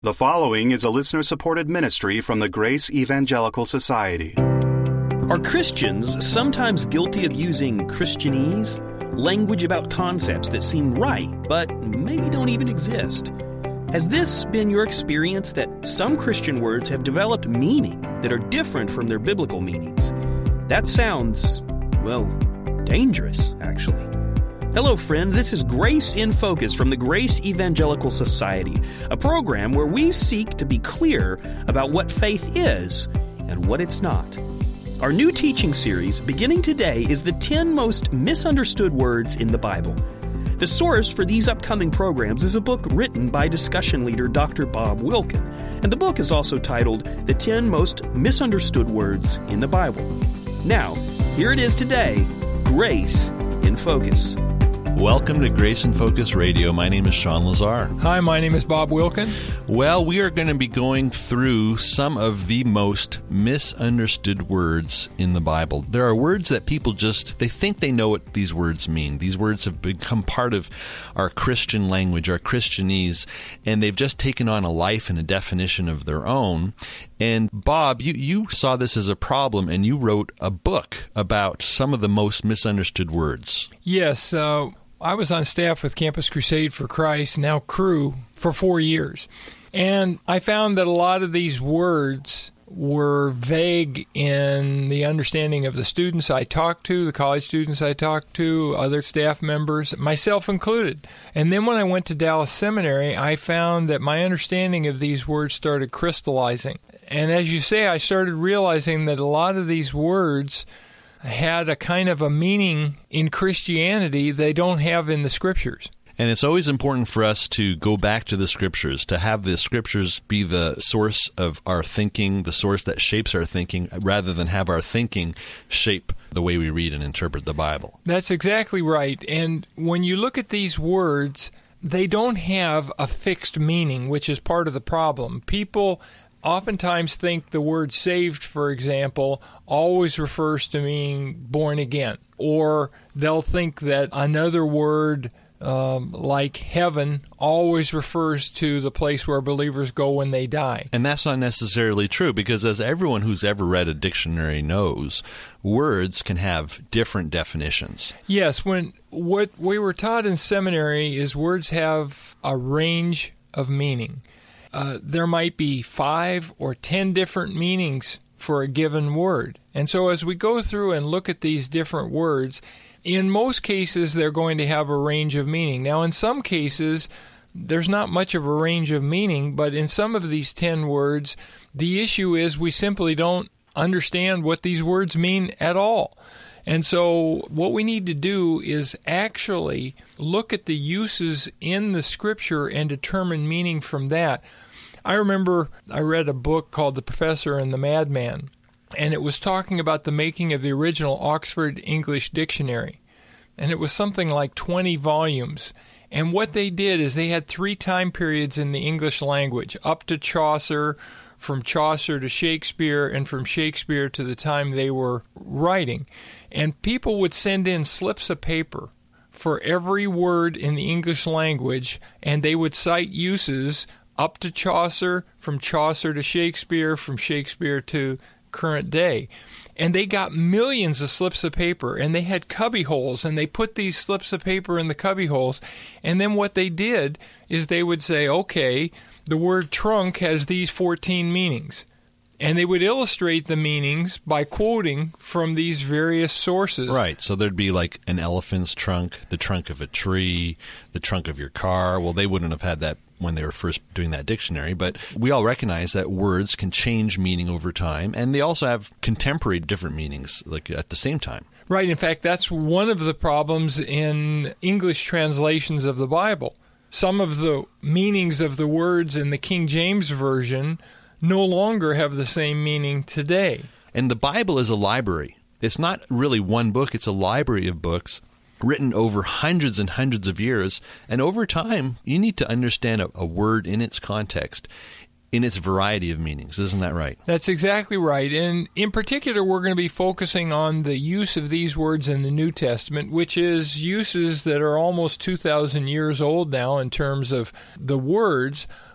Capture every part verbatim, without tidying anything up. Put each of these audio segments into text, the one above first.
The following is a listener-supported ministry from the Grace Evangelical Society. Are Christians sometimes guilty of using Christianese, language about concepts that seem right, but maybe don't even exist? Has this been your experience that some Christian words have developed meaning that are different from their biblical meanings? That sounds, well, dangerous, actually. Hello, friend. This is Grace in Focus from the Grace Evangelical Society, a program where we seek to be clear about what faith is and what it's not. Our new teaching series, beginning today, is the ten most misunderstood words in the Bible. The source for these upcoming programs is a book written by discussion leader Doctor Bob Wilkin, and the book is also titled The ten Most Misunderstood Words in the Bible. Now, here it is today, Grace in Focus. Welcome to Grace in Focus Radio. My name is Sean Lazar. Hi, my name is Bob Wilkin. Well, we are going to be going through some of the most misunderstood words in the Bible. There are words that people just, they think they know what these words mean. These words have become part of our Christian language, our Christianese, and they've just taken on a life and a definition of their own. And Bob, you, you saw this as a problem, and you wrote a book about some of the most misunderstood words. Yes, uh, I was on staff with Campus Crusade for Christ, now Cru, for four years. And I found that a lot of these words were vague in the understanding of the students I talked to, the college students I talked to, other staff members, myself included. And then when I went to Dallas Seminary, I found that my understanding of these words started crystallizing. And as you say, I started realizing that a lot of these words had a kind of a meaning in Christianity they don't have in the Scriptures. And it's always important for us to go back to the Scriptures, to have the Scriptures be the source of our thinking, the source that shapes our thinking, rather than have our thinking shape the way we read and interpret the Bible. That's exactly right. And when you look at these words, they don't have a fixed meaning, which is part of the problem. People oftentimes think the word saved, for example, always refers to being born again. Or they'll think that another word um, like heaven always refers to the place where believers go when they die. And that's not necessarily true, because as everyone who's ever read a dictionary knows, words can have different definitions. Yes, when what we were taught in seminary is words have a range of meaning. Uh, there might be five or ten different meanings for a given word. And so as we go through and look at these different words, in most cases they're going to have a range of meaning. Now, in some cases, there's not much of a range of meaning, but in some of these ten words, the issue is we simply don't understand what these words mean at all. And so what we need to do is actually look at the uses in the Scripture and determine meaning from that. I remember I read a book called The Professor and the Madman, and it was talking about the making of the original Oxford English Dictionary. And it was something like twenty volumes. And what they did is they had three time periods in the English language, up to Chaucer, from Chaucer to Shakespeare, and from Shakespeare to the time they were writing. And people would send in slips of paper for every word in the English language, and they would cite uses up to Chaucer, from Chaucer to Shakespeare, from Shakespeare to current day. And they got millions of slips of paper, and they had cubby holes, and they put these slips of paper in the cubby holes. And then what they did is they would say, okay, the word trunk has these fourteen meanings. And they would illustrate the meanings by quoting from these various sources. Right. So there'd be like an elephant's trunk, the trunk of a tree, the trunk of your car. Well, they wouldn't have had that when they were first doing that dictionary, but we all recognize that words can change meaning over time, and they also have contemporary different meanings like at the same time. Right. In fact, that's one of the problems in English translations of the Bible. Some of the meanings of the words in the King James Version no longer have the same meaning today. And the Bible is a library. It's not really one book, it's a library of books written over hundreds and hundreds of years. And over time, you need to understand a, a word in its context, in its variety of meanings. Isn't that right? That's exactly right. And in particular, we're going to be focusing on the use of these words in the New Testament, which is uses that are almost two thousand years old now in terms of the words.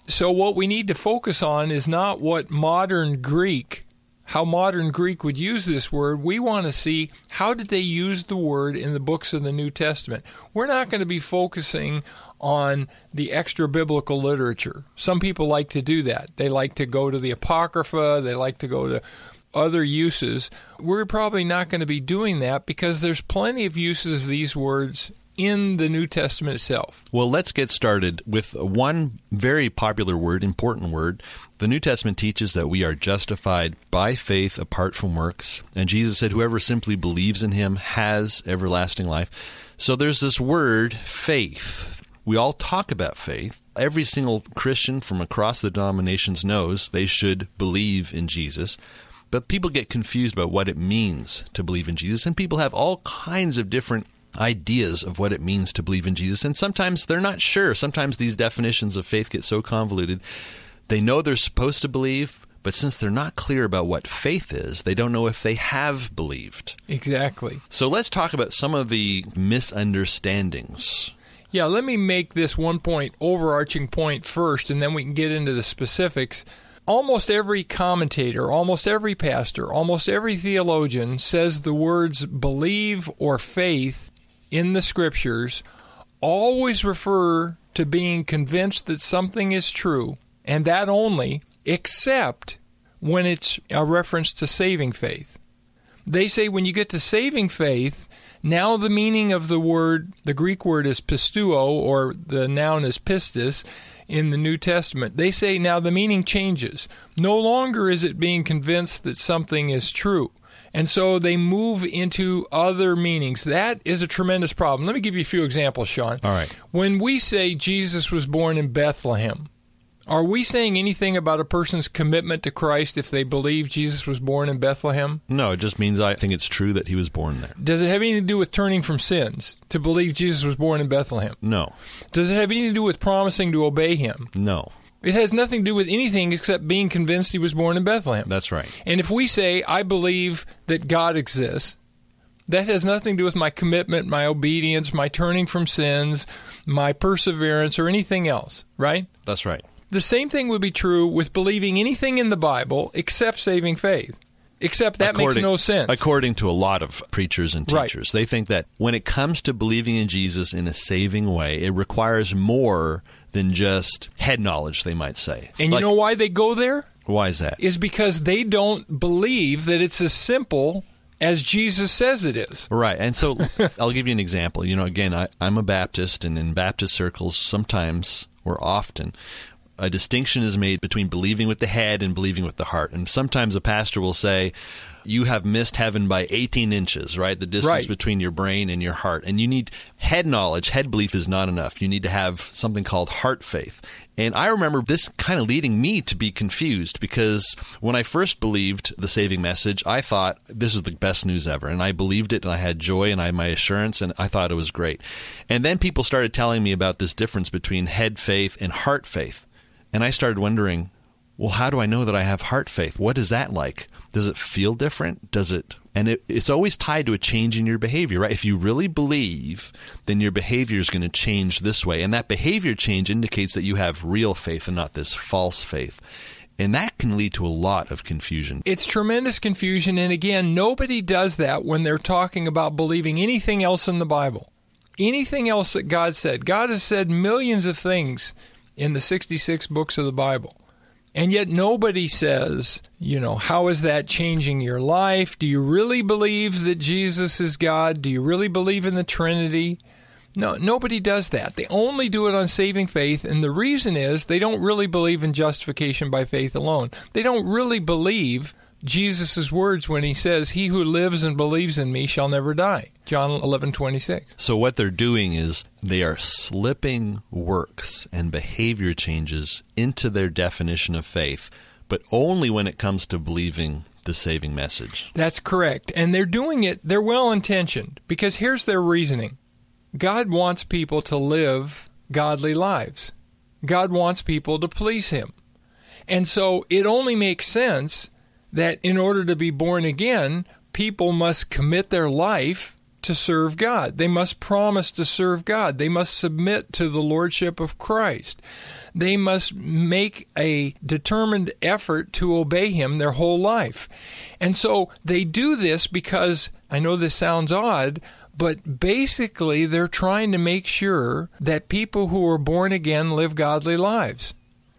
So what we need to focus on is not what modern Greek, how modern Greek would use this word. We want to see how did they use the word in the books of the New Testament. We're not going to be focusing on the extra biblical literature. Some people like to do that. They like to go to the Apocrypha. They like to go to other uses. We're probably not going to be doing that because there's plenty of uses of these words in the New Testament itself. Well, let's get started with one very popular word, important word. The New Testament teaches that we are justified by faith apart from works. And Jesus said, whoever simply believes in him has everlasting life. So there's this word, faith. We all talk about faith. Every single Christian from across the denominations knows they should believe in Jesus. But people get confused about what it means to believe in Jesus. And people have all kinds of different ideas of what it means to believe in Jesus, and sometimes they're not sure. Sometimes these definitions of faith get so convoluted. They know they're supposed to believe, but since they're not clear about what faith is, they don't know if they have believed. Exactly. So let's talk about some of the misunderstandings. Yeah, let me make this one point, overarching point first, and then we can get into the specifics. Almost every commentator, almost every pastor, almost every theologian says the words believe or faith in the Scriptures always refer to being convinced that something is true, and that only, except when it's a reference to saving faith. They say when you get to saving faith, now the meaning of the word, the Greek word is pisteuo, or the noun is pistis, in the New Testament. They say now the meaning changes. No longer is it being convinced that something is true. And so they move into other meanings. That is a tremendous problem. Let me give you a few examples, Sean. All right. When we say Jesus was born in Bethlehem, are we saying anything about a person's commitment to Christ if they believe Jesus was born in Bethlehem? No, it just means I think it's true that he was born there. Does it have anything to do with turning from sins to believe Jesus was born in Bethlehem? No. Does it have anything to do with promising to obey him? No. It has nothing to do with anything except being convinced he was born in Bethlehem. That's right. And if we say, I believe that God exists, that has nothing to do with my commitment, my obedience, my turning from sins, my perseverance, or anything else, right? That's right. The same thing would be true with believing anything in the Bible except saving faith. Except that according, makes no sense. According to a lot of preachers and teachers. Right. They think that when it comes to believing in Jesus in a saving way, it requires more than just head knowledge, they might say. And like, you know why they go there? Why is that? Is because they don't believe that it's as simple as Jesus says it is. Right. And so I'll give you an example. You know, again, I, I'm a Baptist, and in Baptist circles, sometimes or often, a distinction is made between believing with the head and believing with the heart. And sometimes a pastor will say, you have missed heaven by eighteen inches, right? The distance right. between your brain and your heart. And you need head knowledge, head belief is not enough. You need to have something called heart faith. And I remember this kind of leading me to be confused, because when I first believed the saving message, I thought this was the best news ever. And I believed it, and I had joy, and I had my assurance, and I thought it was great. And then people started telling me about this difference between head faith and heart faith. And I started wondering, well, how do I know that I have heart faith? What is that like? Does it feel different? Does it? And it, it's always tied to a change in your behavior, right? If you really believe, then your behavior is going to change this way. And that behavior change indicates that you have real faith and not this false faith. And that can lead to a lot of confusion. It's tremendous confusion. And again, nobody does that when they're talking about believing anything else in the Bible. Anything else that God said. God has said millions of things in the sixty-six books of the Bible. And yet nobody says, you know, how is that changing your life? Do you really believe that Jesus is God? Do you really believe in the Trinity? No, nobody does that. They only do it on saving faith, and the reason is they don't really believe in justification by faith alone. They don't really believe Jesus' words when he says, he who lives and believes in me shall never die. John eleven twenty-six. So what they're doing is they are slipping works and behavior changes into their definition of faith, but only when it comes to believing the saving message. That's correct. And they're doing it, they're well-intentioned, because here's their reasoning. God wants people to live godly lives. God wants people to please him. And so it only makes sense that in order to be born again, people must commit their life to serve God. They must promise to serve God. They must submit to the lordship of Christ. They must make a determined effort to obey Him their whole life. And so they do this because, I know this sounds odd, but basically they're trying to make sure that people who are born again live godly lives.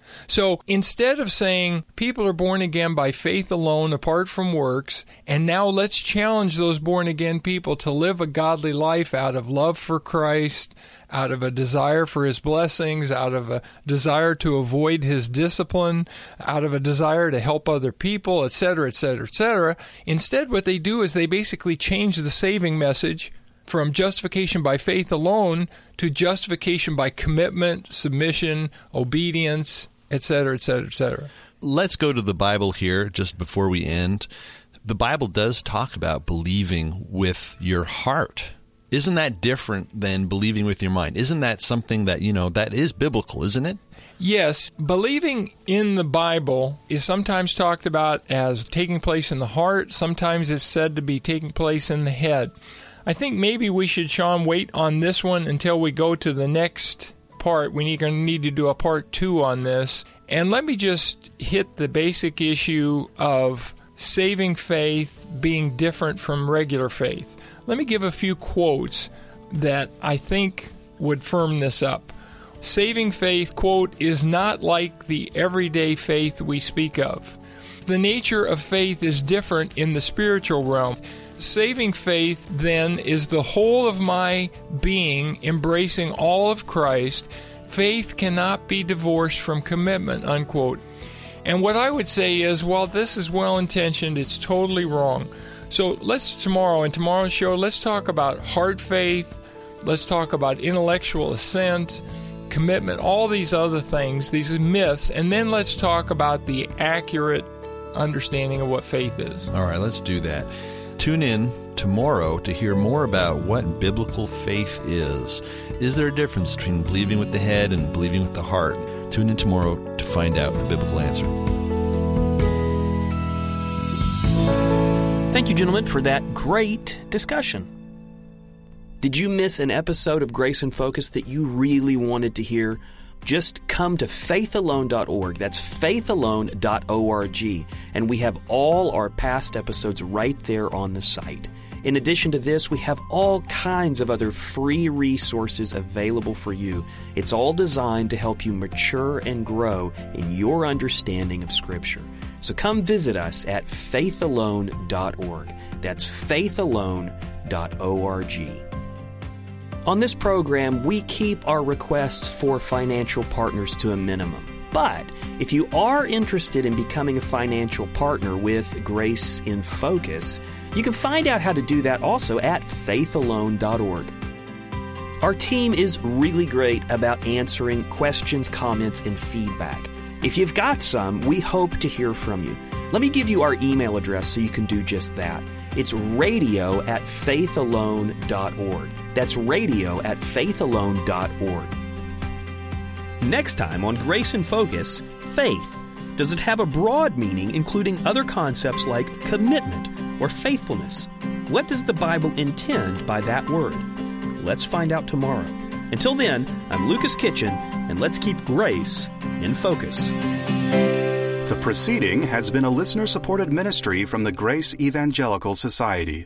So instead of saying people are born again by faith alone, apart from works, and now let's challenge those born again people to live a godly life out of love for Christ, out of a desire for His blessings, out of a desire to avoid His discipline, out of a desire to help other people, et cetera, et cetera, et cetera. Instead, what they do is they basically change the saving message from justification by faith alone to justification by commitment, submission, obedience, et cetera, et cetera, et cetera. Let's go to the Bible here just before we end. The Bible does talk about believing with your heart. Isn't that different than believing with your mind? Isn't that something that, you know, that is biblical, isn't it? Yes, believing in the Bible is sometimes talked about as taking place in the heart. Sometimes it's said to be taking place in the head. I think maybe we should, Sean, wait on this one until we go to the next part. We need, going to need to do a part two on this. And let me just hit the basic issue of saving faith being different from regular faith. Let me give a few quotes that I think would firm this up. Saving faith, quote, is not like the everyday faith we speak of. The nature of faith is different in the spiritual realm. Saving faith, then, is the whole of my being embracing all of Christ. Faith cannot be divorced from commitment, unquote. And what I would say is, while this is well-intentioned, it's totally wrong. So let's tomorrow, in tomorrow's show, let's talk about heart faith. Let's talk about intellectual assent, commitment, all these other things, these myths, and then let's talk about the accurate understanding of what faith is. All right, let's do that. Tune in tomorrow to hear more about what biblical faith is. Is there a difference between believing with the head and believing with the heart? Tune in tomorrow to find out the biblical answer. Thank you, gentlemen, for that great discussion. Did you miss an episode of Grace in Focus that you really wanted to hear? Just come to faith alone dot org. That's faith alone dot org. And we have all our past episodes right there on the site. In addition to this, we have all kinds of other free resources available for you. It's all designed to help you mature and grow in your understanding of Scripture. So come visit us at faith alone dot org. That's faith alone dot org. On this program, we keep our requests for financial partners to a minimum. But if you are interested in becoming a financial partner with Grace in Focus, you can find out how to do that also at faith alone dot org. Our team is really great about answering questions, comments, and feedback. If you've got some, we hope to hear from you. Let me give you our email address so you can do just that. It's radio at faith alone dot org. That's radio at faith alone dot org. Next time on Grace in Focus, faith. Does it have a broad meaning, including other concepts like commitment or faithfulness? What does the Bible intend by that word? Let's find out tomorrow. Until then, I'm Lucas Kitchen, and let's keep grace in focus. The proceeding has been a listener-supported ministry from the Grace Evangelical Society.